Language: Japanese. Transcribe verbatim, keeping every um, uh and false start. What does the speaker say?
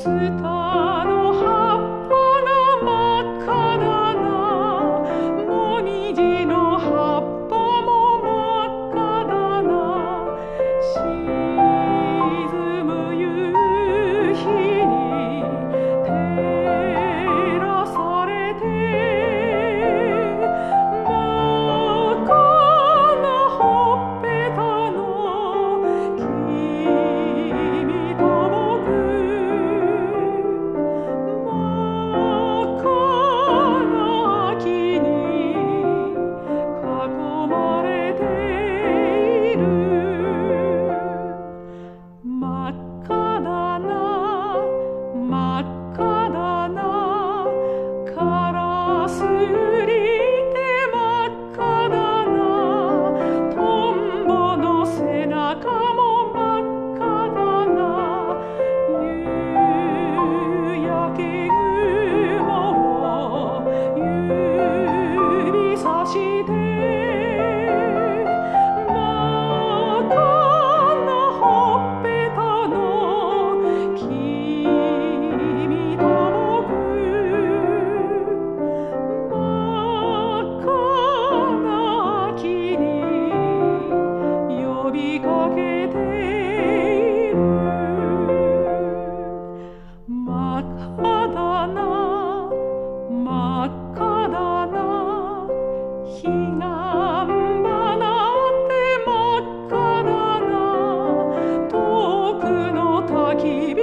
ツタの葉っぱが真っ赤だな、もみじの葉っぱも真っ赤だな。沈む夕日に照らされて、真っ赤なほっぺたの君と僕、真っ赤な秋に囲まれている。真っ赤だな、真っ赤だな、カラスりて真っ赤だな、トンボの背中も真っ赤だな。夕焼け雲を指さして真っ赤なほっぺたの君と僕、真っ赤な秋に呼びかけている。真っ赤だな、真っ赤だな、彼岸花って真っ赤だな、遠くの滝